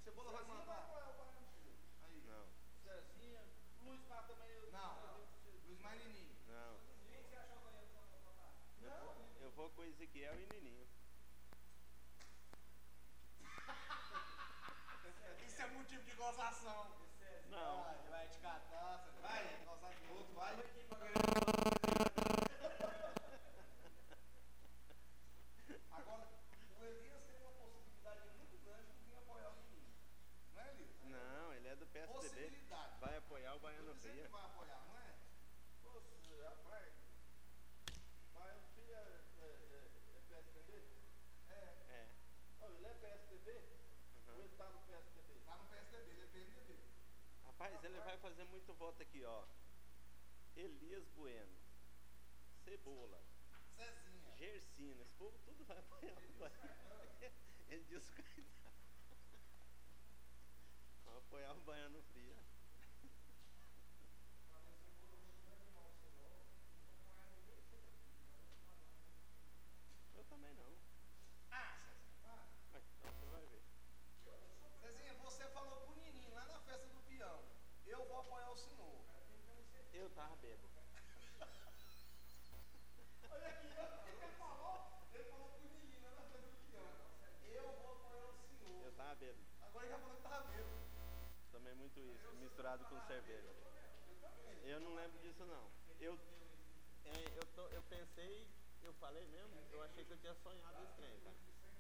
Cebola vai mandar. Aí. Não. Cezinha. Luiz Mar também. Não. Luiz Mar e Nininho. Não. Quem você achou que eu ia votar? Eu vou com o Ezequiel e Nininho. Isso é motivo de gozação. Não. Vai te catar, vai gozar com outro, vai. Agora, o Elias tem uma possibilidade muito grande de vir apoiar o menino. Não é, Elias? Não, ele é do PSDB. Possibilidade. Vai apoiar o Baiano Você Fria. que vai apoiar, não é? Você, rapaz. Baiano Fria é PSDB? É. Oh, ele é PSDB? Ou ele tá no PSDB? Tá no PSDB, ele é PMDB. Rapaz, ele vai fazer muito voto aqui, ó. Elias Bueno, Cebola, Cezinha. Gersina, esse povo tudo vai apoiar o Baiano. Ele disse que vai apoiar o Baiano Fria. Eu também não. Ah, Cezinha, para. Então você vai ver. Cezinha, você falou pro Nininho lá na festa do peão. Eu vou apoiar o senhor. Eu tava bêbado. Olha aqui, ele falou pro Nininho lá na festa do peão. Eu vou apoiar o senhor. Eu tava bêbado. Agora ele já falou que tava bêbado. Tomei muito isso, misturado com cerveja. Eu não lembro disso não. Eu pensei, eu falei mesmo, eu achei que eu tinha sonhado esse trem, cara.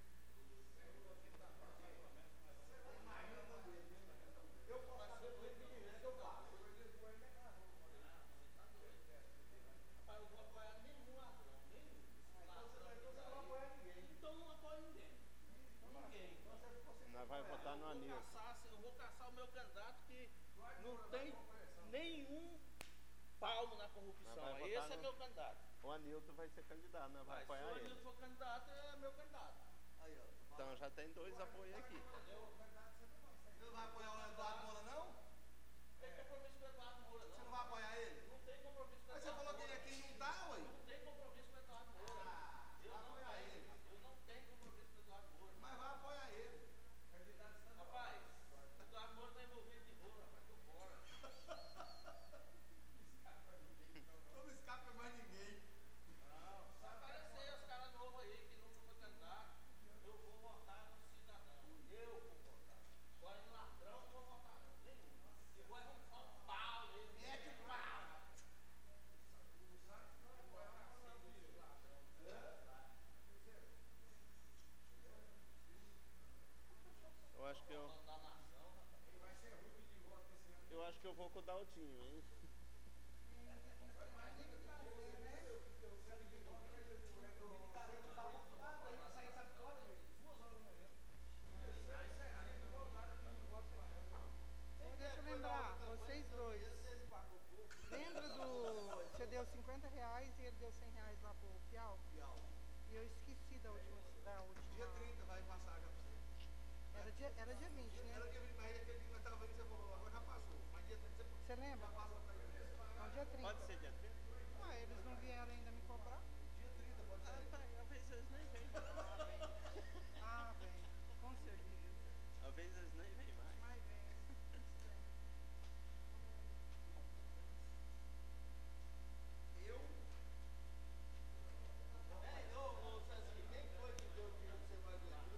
Eu posso saber por que eu faço. Rapaz, eu vou apoiar nenhum ladrão, nenhum. Então você não vai apoiar ninguém. Então eu não apoio ninguém. Ninguém. Nós vai votar no Anil. Eu vou caçar o meu candidato que não tem nenhum palmo na corrupção. Mas vai votar Esse é no- meu candidato. O Anilton vai ser candidato, nós Mas vamos se o apoiar ele. Anilton for candidato, é meu candidato. Aí, ó. Então já tem 2 apoios aqui. Você não vai apoiar o Eduardo Moura, não? Não tem compromisso com o Eduardo Moura, Você não. não vai apoiar ele? Não tem compromisso com o Mas você Eduardo falou que ele Moura. aqui não tá, ué? Não tem compromisso com o Eduardo Moura. Eu vai não apoiar tenho. ele. Eu não tenho compromisso com o Eduardo Moura. Mas vai apoiar ele. Rapaz, o Eduardo Moura está envolvido em rolo, rapaz. Tô fora. Não escapa mais ninguém. Vai aparecer os caras novos aí que nunca foi candidato. Eu vou votar no cidadão. Eu vou votar. Agora em ladrão não vou votar não. Nenhum. Eu vou arrumar um pau nele. Mete o pau. Eu acho que eu vou com o Daltinho, hein? Deixa eu lembrar, vocês dois. Lembra do. Você deu R$50 e ele deu R$100 lá pro Piau? E eu esqueci da última. Dia 30 vai passar já pra você. Era dia 20, né? Era dia 20, mas aquele dia que nós tava vendo, você falou, agora já passou. Mas dia 30 Você lembra? já passa pra ele. Não, dia 30. Pode ser dia 30? Ah, eles não vieram ainda me cobrar? Dia 30 pode ser. Talvez eles nem venham. Ah, vem. Com certeza. Talvez eles nem venham mais. Mas vem. Eu? Ô, Cezinha, quem foi que deu o dinheiro que você vai ver aqui?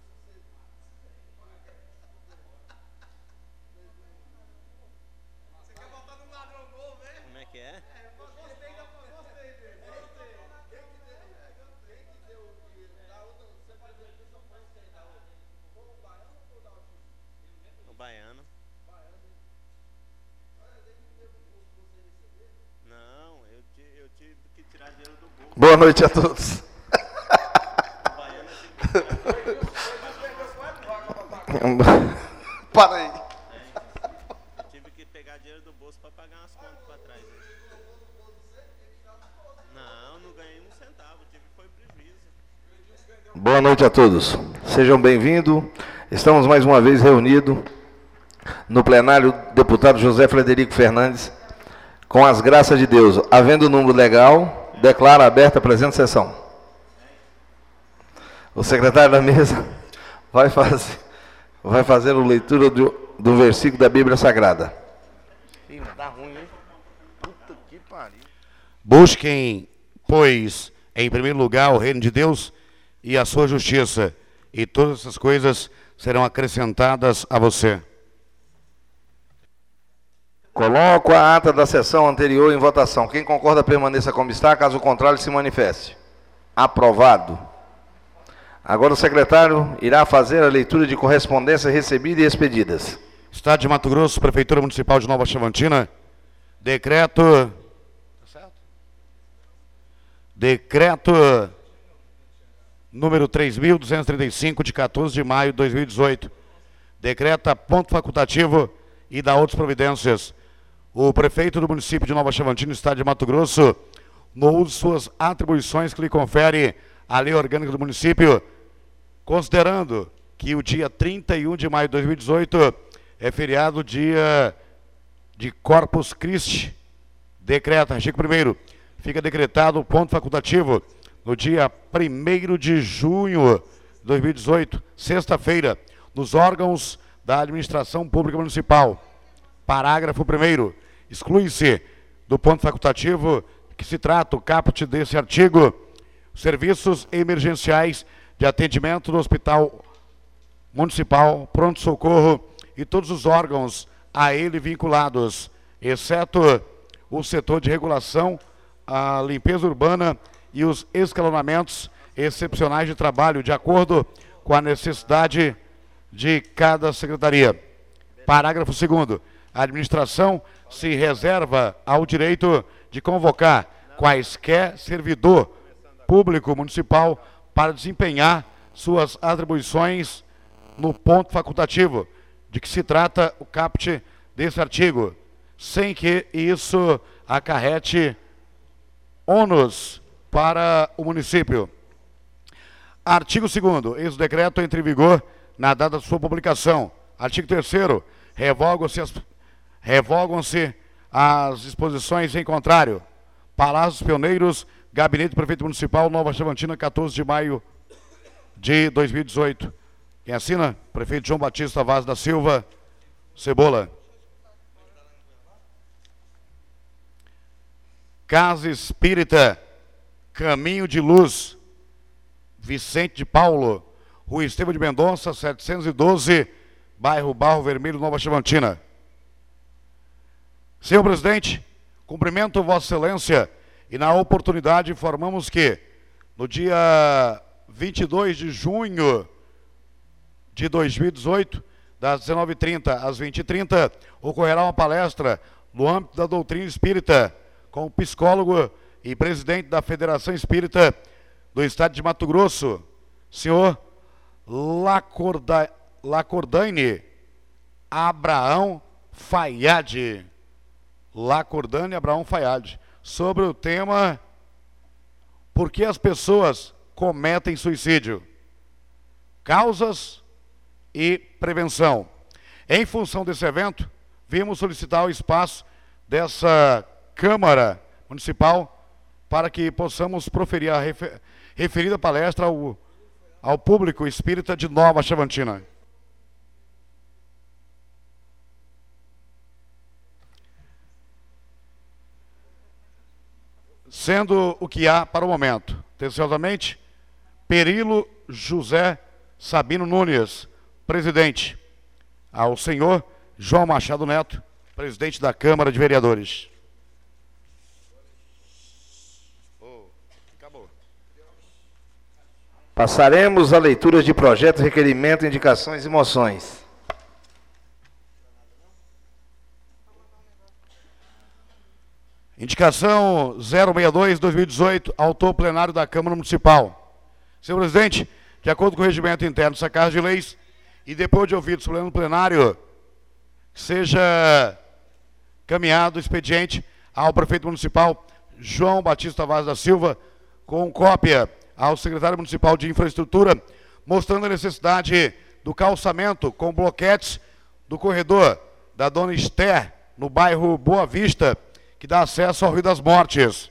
Você quer botar num ladrão novo, hein? Como é que é? Gostei dele. Gostei. Quem que deu o dinheiro? Da outra, você vai ver aqui, só faz quem da outra. Foi o Baiano ou o Daltinho? O Baiano. Baiano. Olha, ele não deu o bolso pra você receber. Não, eu tive que tirar dinheiro do bolso. Boa noite a todos. O Baiano eu tive que tirar dinheiro do Para aí. bolso. Eu tive que pegar dinheiro do bolso para pagar umas contas para trás. Não ganhei um centavo, foi prejuízo. Boa noite a todos. Sejam bem-vindos. Estamos mais uma vez reunidos no plenário deputado José Frederico Fernandes. Com as graças de Deus, havendo número legal, declaro aberta a presente sessão. O secretário da mesa vai fazer vai fazer a leitura do versículo da Bíblia Sagrada. Ih, tá ruim, hein? Puta que pariu. Busquem, pois, em primeiro lugar o reino de Deus e a sua justiça, e todas essas coisas serão acrescentadas a você. Coloco a ata da sessão anterior em votação. Quem concorda permaneça como está, caso contrário se manifeste. Aprovado. Agora o secretário irá fazer a leitura de correspondência recebida e expedidas. Estado de Mato Grosso, Prefeitura Municipal de Nova Chavantina, decreto número 3.235, de 14 de maio de 2018. Decreta ponto facultativo e dá outras providências. O prefeito do município de Nova Chavantina, Estado de Mato Grosso, no uso de suas atribuições que lhe confere a lei orgânica do município, considerando que o dia 31 de maio de 2018 é feriado dia de Corpus Christi, decreta, artigo 1º, fica decretado o ponto facultativo no dia 1º de junho de 2018, sexta-feira, nos órgãos da administração pública municipal. Parágrafo 1º, exclui-se do ponto facultativo que se trata o caput desse artigo, serviços emergenciais de atendimento do Hospital Municipal, pronto-socorro e todos os órgãos a ele vinculados, exceto o setor de regulação, a limpeza urbana e os escalonamentos excepcionais de trabalho, de acordo com a necessidade de cada secretaria. Parágrafo 2º. A administração se reserva ao direito de convocar quaisquer servidor público municipal para desempenhar suas atribuições no ponto facultativo de que se trata o caput desse artigo, sem que isso acarrete ônus para o município. Artigo 2º. Esse decreto entra em vigor na data de sua publicação. Artigo 3º. Revogam-se as disposições em contrário. Palácios Pioneiros, Gabinete do Prefeito Municipal, Nova Chavantina, 14 de maio de 2018. Quem assina? Prefeito João Batista Vaz da Silva Cebola. Casa Espírita Caminho de Luz, Vicente de Paulo, Rua Estevão de Mendonça, 712, bairro Barro Vermelho, Nova Chavantina. Senhor presidente, cumprimento Vossa Excelência e na oportunidade informamos que no dia 22 de junho de 2018, das 19h30 às 20h30, ocorrerá uma palestra no âmbito da doutrina espírita com o psicólogo e presidente da Federação Espírita do Estado de Mato Grosso, senhor Lacordaine Abraão Fayad. Lacordaine Abraão Fayad, sobre o tema por que as pessoas cometem suicídio, causas e prevenção. Em função desse evento, vimos solicitar o espaço dessa Câmara Municipal para que possamos proferir a referida palestra ao público espírita de Nova Chavantina. Sendo o que há para o momento. Atenciosamente, Perilo José Sabino Nunes, presidente. Ao senhor João Machado Neto, presidente da Câmara de Vereadores. Passaremos a leitura de projetos, requerimentos, indicações e moções. Indicação 062-2018, autor plenário da Câmara Municipal. Senhor presidente, de acordo com o regimento interno dessa Casa de Leis, e depois de ouvido o pleno plenário, seja caminhado o expediente ao prefeito municipal João Batista Vaz da Silva, com cópia ao secretário municipal de infraestrutura, mostrando a necessidade do calçamento com bloquetes do corredor da Dona Esther, no bairro Boa Vista, que dá acesso ao Rio das Mortes.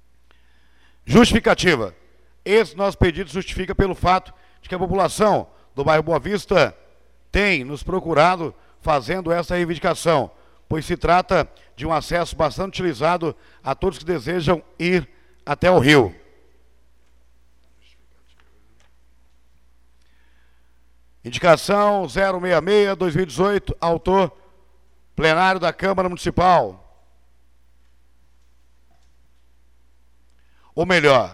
Justificativa. Esse nosso pedido justifica pelo fato de que a população do bairro Boa Vista têm nos procurado fazendo essa reivindicação, pois se trata de um acesso bastante utilizado a todos que desejam ir até o rio. Indicação 066-2018, autor plenário da Câmara Municipal. Ou melhor,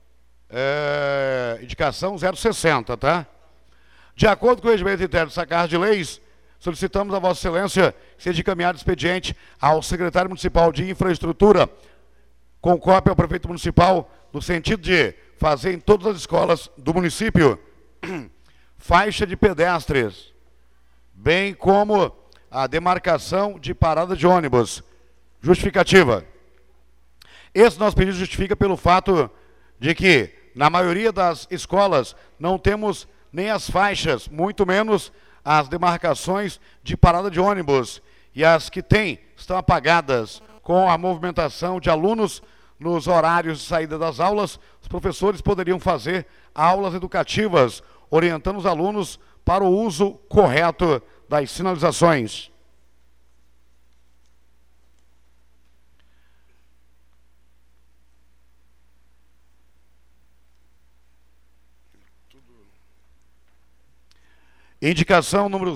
indicação 060, tá? De acordo com o regimento interno dessa Casa de Leis, solicitamos a Vossa Excelência que seja encaminhado expediente ao secretário municipal de infraestrutura, com cópia ao prefeito municipal, no sentido de fazer em todas as escolas do município faixa de pedestres, bem como a demarcação de parada de ônibus. Justificativa. Esse nosso pedido justifica pelo fato de que, na maioria das escolas, não temos nem as faixas, muito menos as demarcações de parada de ônibus. E as que tem estão apagadas. Com a movimentação de alunos nos horários de saída das aulas, os professores poderiam fazer aulas educativas, orientando os alunos para o uso correto das sinalizações. Indicação número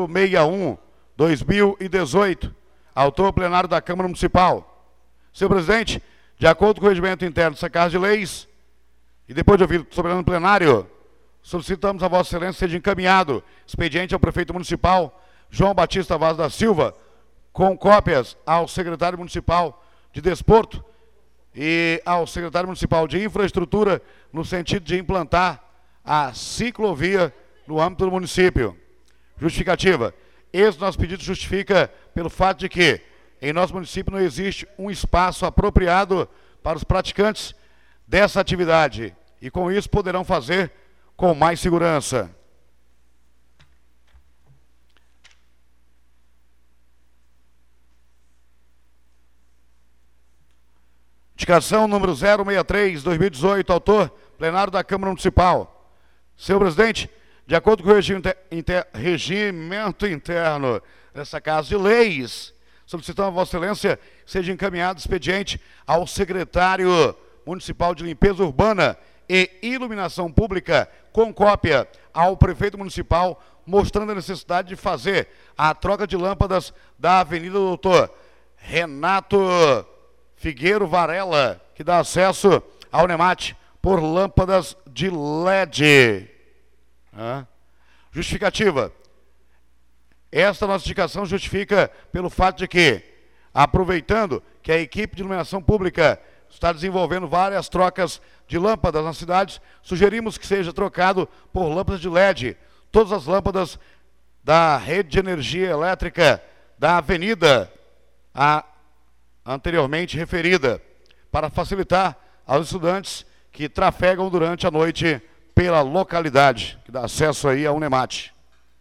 061-2018, autor plenário da Câmara Municipal. Senhor presidente, de acordo com o regimento interno dessa Casa de Leis, e depois de ouvir o soberano plenário, solicitamos a Vossa Excelência seja encaminhado expediente ao prefeito municipal, João Batista Vaz da Silva, com cópias ao secretário municipal de Desporto e ao secretário municipal de Infraestrutura, no sentido de implantar a ciclovia no âmbito do município. Justificativa. Esse nosso pedido justifica pelo fato de que em nosso município não existe um espaço apropriado para os praticantes dessa atividade e com isso poderão fazer com mais segurança. Indicação número 063-2018, autor plenário da Câmara Municipal. Senhor presidente, de acordo com o regimento interno dessa Casa de Leis, solicitamos a Vossa Excelência seja encaminhado expediente ao secretário municipal de Limpeza Urbana e Iluminação Pública, com cópia ao prefeito municipal, mostrando a necessidade de fazer a troca de lâmpadas da Avenida Doutor Renato Figueiro Varela, que dá acesso ao Unemat, por lâmpadas de LED. Justificativa. Esta nossa indicação justifica pelo fato de que, aproveitando que a equipe de iluminação pública está desenvolvendo várias trocas de lâmpadas nas cidades, sugerimos que seja trocado por lâmpadas de LED. Todas as lâmpadas da rede de energia elétrica da avenida anteriormente referida, para facilitar aos estudantes que trafegam durante a noite pela localidade, que dá acesso aí a Unemat.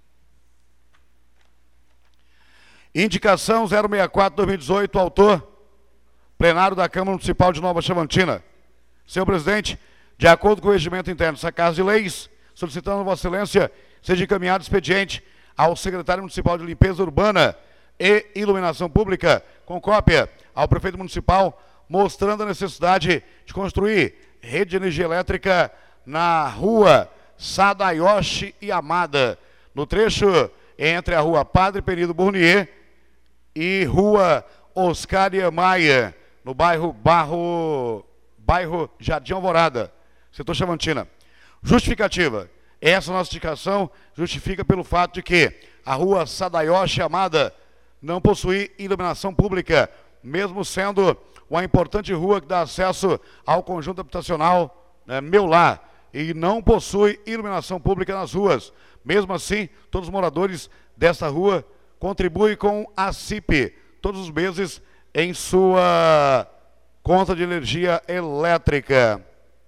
Indicação 064-2018, autor plenário da Câmara Municipal de Nova Chavantina. Senhor presidente, de acordo com o regimento interno dessa Casa de Leis, solicitando a Vossa Excelência seja encaminhado expediente ao secretário municipal de Limpeza Urbana e Iluminação Pública, com cópia ao prefeito municipal, mostrando a necessidade de construir rede de energia elétrica na rua Sadayoshi e Amada, no trecho entre a rua Padre Penido Bournier e rua Oscar Maia, no bairro Jardim Alvorada, setor Chavantina. Justificativa. Essa nossa indicação justifica pelo fato de que a rua Sadayoshi Amada não possui iluminação pública, mesmo sendo uma importante rua que dá acesso ao conjunto habitacional Meu Lar, e não possui iluminação pública nas ruas. Mesmo assim, todos os moradores dessa rua contribuem com a CIP todos os meses em sua conta de energia elétrica.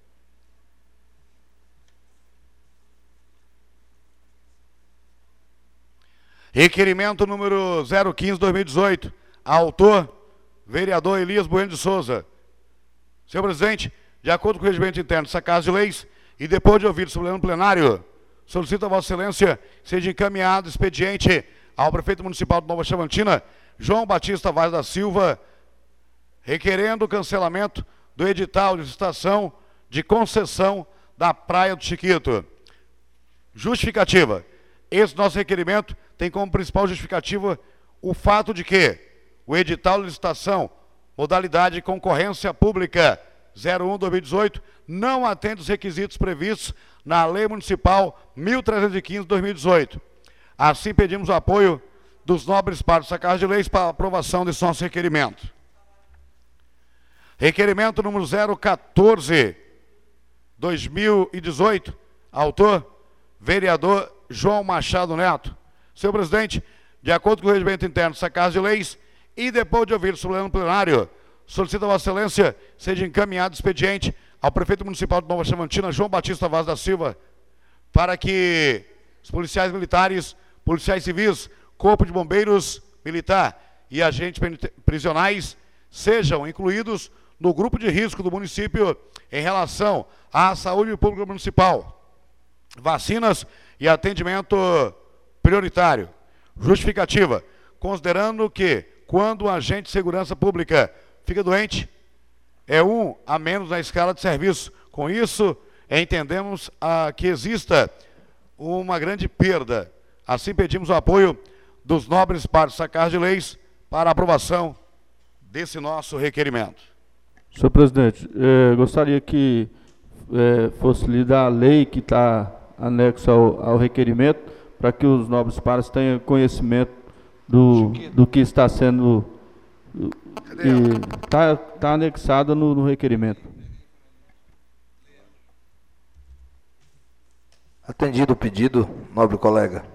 Requerimento número 015-2018, autor, vereador Elias Bueno de Souza. Senhor presidente, de acordo com o regimento interno dessa Casa de Leis, e depois de ouvir o soberano plenário, solicito a Vossa Excelência seja encaminhado expediente ao prefeito municipal de Nova Chavantina, João Batista Vaz da Silva, requerendo o cancelamento do edital de licitação de concessão da Praia do Chiquito. Justificativa. Esse nosso requerimento tem como principal justificativa o fato de que o edital de licitação, modalidade de concorrência pública 01/2018, não atende os requisitos previstos na Lei Municipal 1315/2018. Assim, pedimos o apoio dos nobres pares da Casa de Leis para a aprovação desse nosso requerimento. Requerimento número 014/2018, autor, vereador João Machado Neto. Senhor presidente, de acordo com o regimento interno dessa Casa de Leis, e depois de ouvir sobre o plenário, solicito a Vossa Excelência seja encaminhado expediente ao prefeito municipal de Nova Chavantina, João Batista Vaz da Silva, para que os policiais militares, policiais civis, corpo de bombeiros militar e agentes prisionais sejam incluídos no grupo de risco do município em relação à saúde pública municipal, vacinas e atendimento prioritário. Justificativa. Considerando que, quando um agente de segurança pública fica doente, é um a menos na escala de serviço. Com isso, entendemos que exista uma grande perda. Assim, pedimos o apoio dos nobres pares da Casa de Leis para a aprovação desse nosso requerimento. Senhor presidente, gostaria que fosse lida a lei que está anexa ao requerimento, para que os nobres pares tenham conhecimento do que está sendo... Está anexada no requerimento. Atendido o pedido, nobre colega.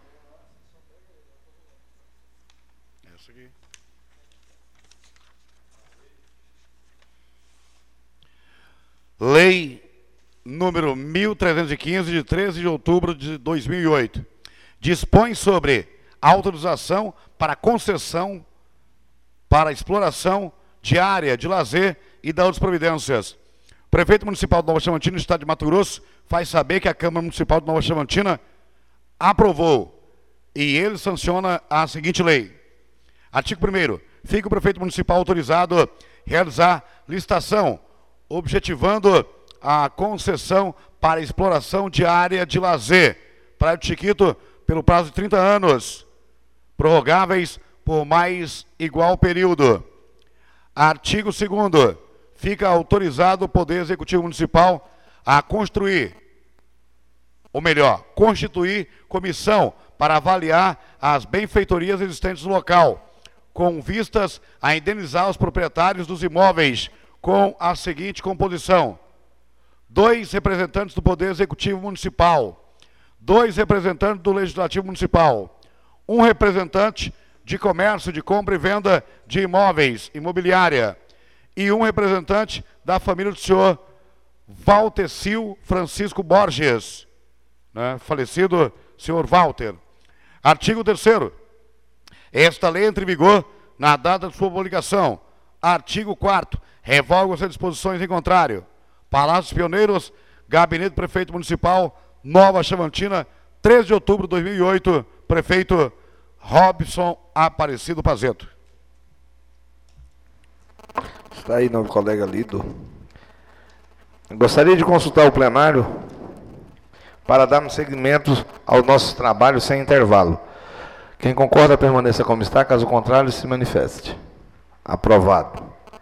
Lei número 1315, de 13 de outubro de 2008, dispõe sobre autorização para concessão para exploração de área de lazer e da outras providências. O prefeito municipal de Nova Chavantina, no estado de Mato Grosso, faz saber que a Câmara Municipal de Nova Chavantina aprovou e ele sanciona a seguinte lei. Artigo 1º. Fica o prefeito municipal autorizado a realizar licitação, objetivando a concessão para exploração de área de lazer, Praia do Chiquito, pelo prazo de 30 anos, prorrogáveis por mais igual período. Artigo 2º. Fica autorizado o Poder Executivo Municipal a constituir comissão para avaliar as benfeitorias existentes no local, com vistas a indenizar os proprietários dos imóveis com a seguinte composição: 2 representantes do Poder Executivo Municipal, 2 representantes do Legislativo Municipal, 1 representante de comércio de compra e venda de imóveis, imobiliária, e 1 representante da família do senhor Valtecil Francisco Borges, né, falecido senhor Walter. Artigo 3º. Esta lei entra em vigor na data de sua publicação. Artigo 4º. Revoga-se as disposições em contrário. Palácios Pioneiros, Gabinete do Prefeito Municipal, Nova Chavantina, 13 de outubro de 2008, prefeito Robson Aparecido Pazeto. Está aí, novo colega lido. Gostaria de consultar o plenário para darmos seguimento aos nossos trabalhos sem intervalo. Quem concorda, permaneça como está, caso contrário, se manifeste. Aprovado.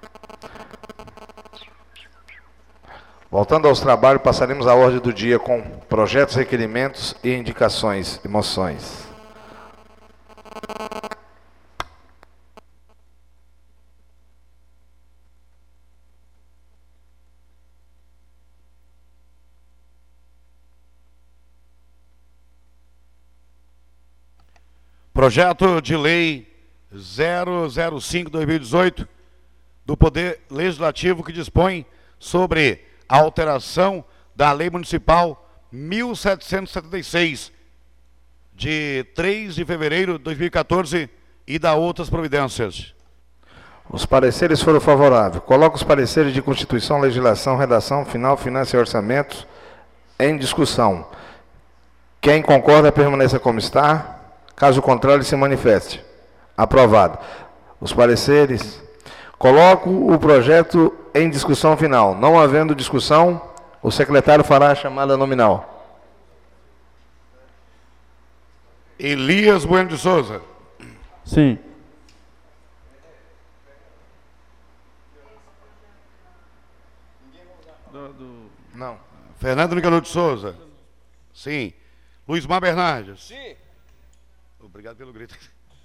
Voltando aos trabalhos, passaremos a ordem do dia com projetos, requerimentos e indicações e moções. Projeto de Lei 005/2018 do Poder Legislativo, que dispõe sobre a alteração da Lei Municipal 1776, de 3 de fevereiro de 2014, e da outras providências. Os pareceres foram favoráveis. Coloco os pareceres de Constituição, Legislação, Redação, Final, Finanças e Orçamentos em discussão. Quem concorda, permaneça como está. Caso contrário, se manifeste. Aprovado. Os pareceres. Coloco o projeto em discussão final. Não havendo discussão, o secretário fará a chamada nominal. Elias Bueno de Souza. Sim. Não. Fernando Nicanor de Souza. Sim. Luiz Mar Bernardes. Sim. Obrigado pelo grito.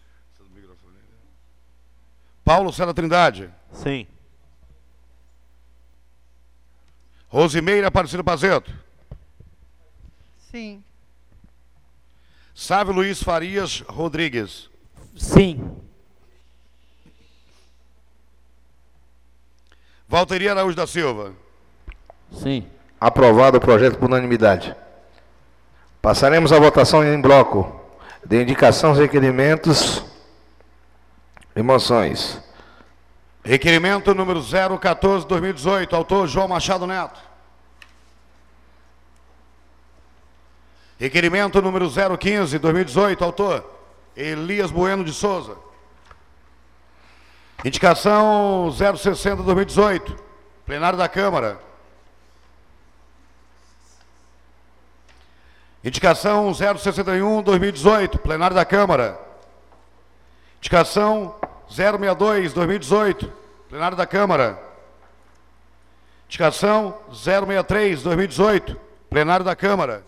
Paulo César Trindade. Sim. Rosimeira Aparecida Pazeto. Sim. Sávio Luiz Farias Rodrigues. Sim. Valteri Araújo da Silva. Sim. Aprovado o projeto por unanimidade. Passaremos à votação em bloco de indicação, requerimentos e moções. Requerimento número 014/2018, autor João Machado Neto. Requerimento número 015/2018, autor Elias Bueno de Souza. Indicação 060/2018, plenário da Câmara. Indicação 061/2018, plenário da Câmara. Indicação 062/2018, plenário da Câmara. Indicação 063/2018, plenário da Câmara.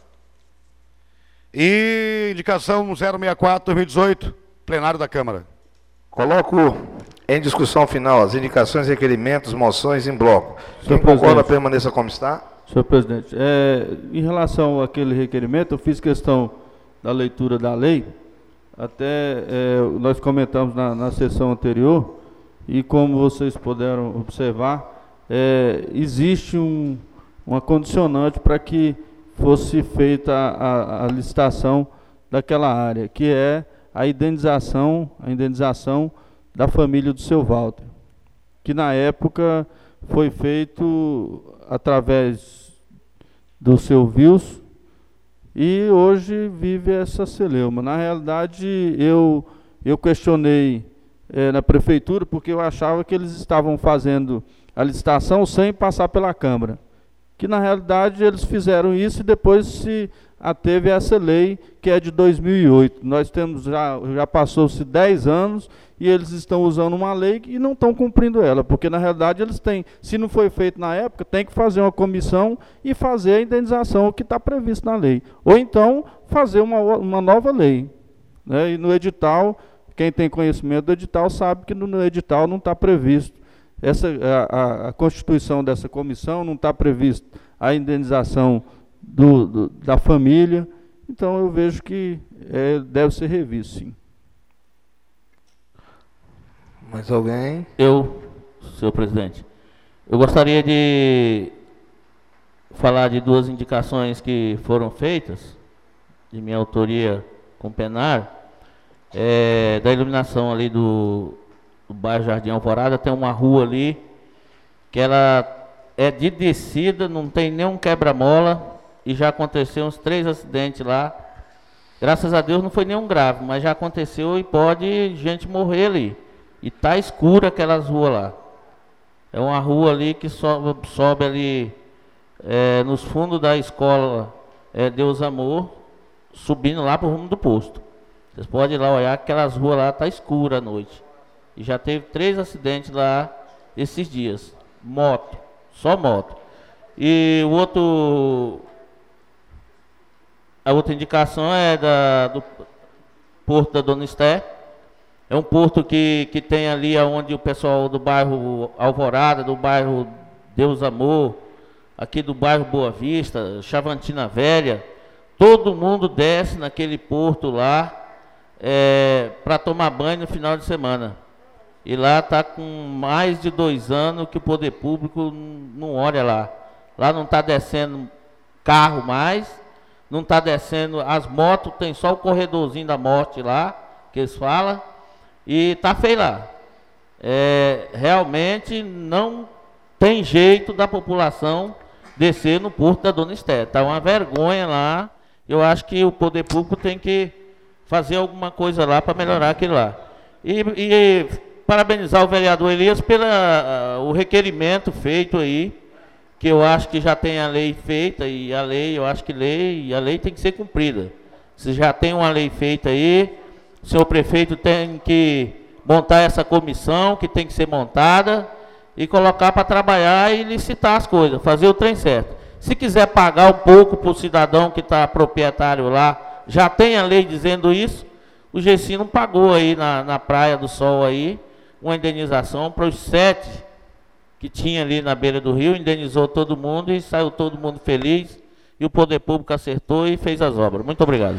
E indicação 064/2018, plenário da Câmara. Coloco em discussão final as indicações, requerimentos, moções em bloco. Quem Senhor concorda, presidente. permaneça como está. Senhor presidente, em relação àquele requerimento, eu fiz questão da leitura da lei, até nós comentamos na sessão anterior, e como vocês puderam observar, existe uma condicionante para que fosse feita a licitação daquela área, que é a indenização da família do seu Walter, que na época foi feito através do seu Wilson, e hoje vive essa celeuma. Na realidade, eu questionei na prefeitura, porque eu achava que eles estavam fazendo a licitação sem passar pela Câmara. Que na realidade eles fizeram isso e depois se ateve essa lei, que é de 2008. Nós temos, já passou-se 10 anos e eles estão usando uma lei e não estão cumprindo ela, porque na realidade eles têm, se não foi feito na época, tem que fazer uma comissão e fazer a indenização que está previsto na lei. Ou então fazer uma nova lei, né? E no edital, quem tem conhecimento do edital sabe que no edital não está previsto a constituição dessa comissão, não está previsto a indenização da família. Então eu vejo que deve ser revisto, sim. Mais alguém? Senhor presidente, eu gostaria de falar de duas indicações que foram feitas, de minha autoria com o Penar, da iluminação ali do bairro Jardim Alvorada. Tem uma rua ali, que ela é de descida, não tem nenhum quebra-mola, e já aconteceu uns 3 acidentes lá. Graças a Deus não foi nenhum grave, mas já aconteceu e pode gente morrer ali. E tá escura aquelas ruas lá. É uma rua ali que sobe ali nos fundos da escola Deus Amor, subindo lá pro rumo do posto. Vocês podem ir lá olhar, aquelas ruas lá tá escura à noite. E já teve 3 acidentes lá esses dias. Moto, só moto. E a outra indicação é do Porto da Dona Esté. É um porto que tem ali onde o pessoal do bairro Alvorada, do bairro Deus Amor, aqui do bairro Boa Vista, Chavantina Velha, todo mundo desce naquele porto lá para tomar banho no final de semana. E lá está com mais de 2 anos que o poder público não olha lá. Lá não está descendo carro mais, não está descendo as motos, tem só o corredorzinho da morte lá, que eles falam. E tá feio lá. Realmente não tem jeito da população descer no Porto da Dona Esté. Tá uma vergonha lá. Eu acho que o poder público tem que fazer alguma coisa lá para melhorar aquilo lá. E parabenizar o vereador Elias pelo o requerimento feito aí, que eu acho que já tem a lei feita, e a lei, eu acho que a lei tem que ser cumprida. Se já tem uma lei feita aí, o senhor prefeito tem que montar essa comissão, que tem que ser montada, e colocar para trabalhar e licitar as coisas, fazer o trem certo. Se quiser pagar um pouco para o cidadão que está proprietário lá, já tem a lei dizendo isso, o Gessi não pagou aí na Praia do Sol aí, uma indenização para os 7 que tinha ali na beira do rio, indenizou todo mundo e saiu todo mundo feliz, e o poder público acertou e fez as obras. Muito obrigado.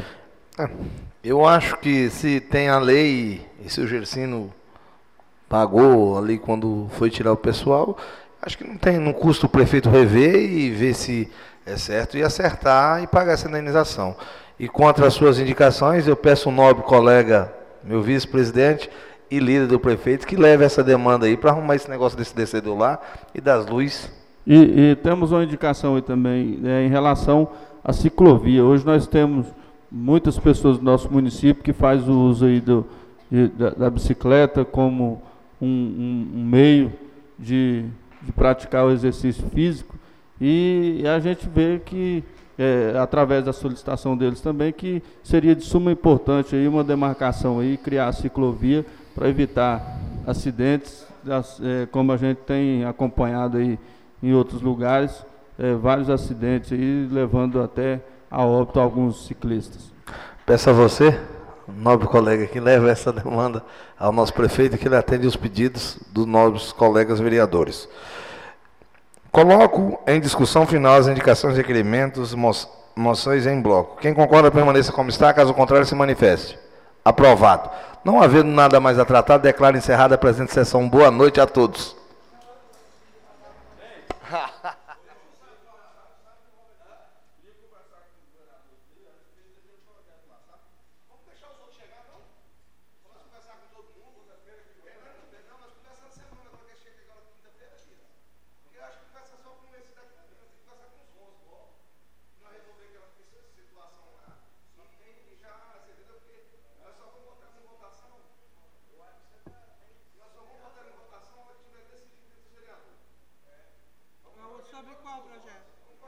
Eu acho que se tem a lei e se o Gersino pagou ali quando foi tirar o pessoal, acho que não custa o prefeito rever e ver se é certo e acertar e pagar essa indenização. E contra as suas indicações, eu peço ao nobre colega, meu vice-presidente e líder do prefeito, que leve essa demanda aí para arrumar esse negócio desse descedor lá e das luzes. E temos uma indicação aí também, em relação à ciclovia. Hoje nós temos muitas pessoas do nosso município que faz o uso aí da bicicleta como um meio de praticar o exercício físico, e a gente vê que, através da solicitação deles também, que seria de suma importância aí uma demarcação aí, criar a ciclovia para evitar acidentes, como a gente tem acompanhado aí em outros lugares, vários acidentes aí, levando até a óbito alguns ciclistas. Peço a você, nobre colega, que leve essa demanda ao nosso prefeito, que ele atende os pedidos dos nobres colegas vereadores. Coloco em discussão final as indicações, requerimentos, moções em bloco. Quem concorda permaneça como está, caso contrário se manifeste. Aprovado. Não havendo nada mais a tratar, declaro encerrada a presente sessão. Boa noite a todos. Sobre qual projeto?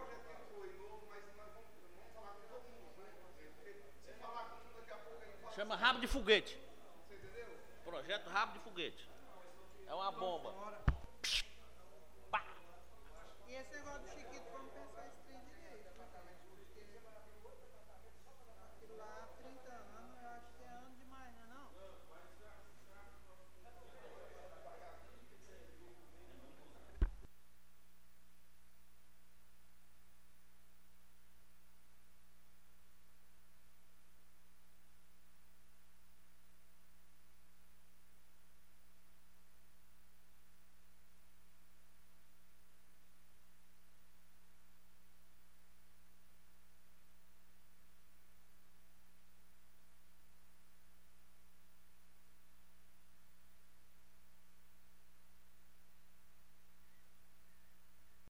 Chama Rabo de Foguete. Projeto Rabo de Foguete. É uma bomba. E esse negócio do Chiquito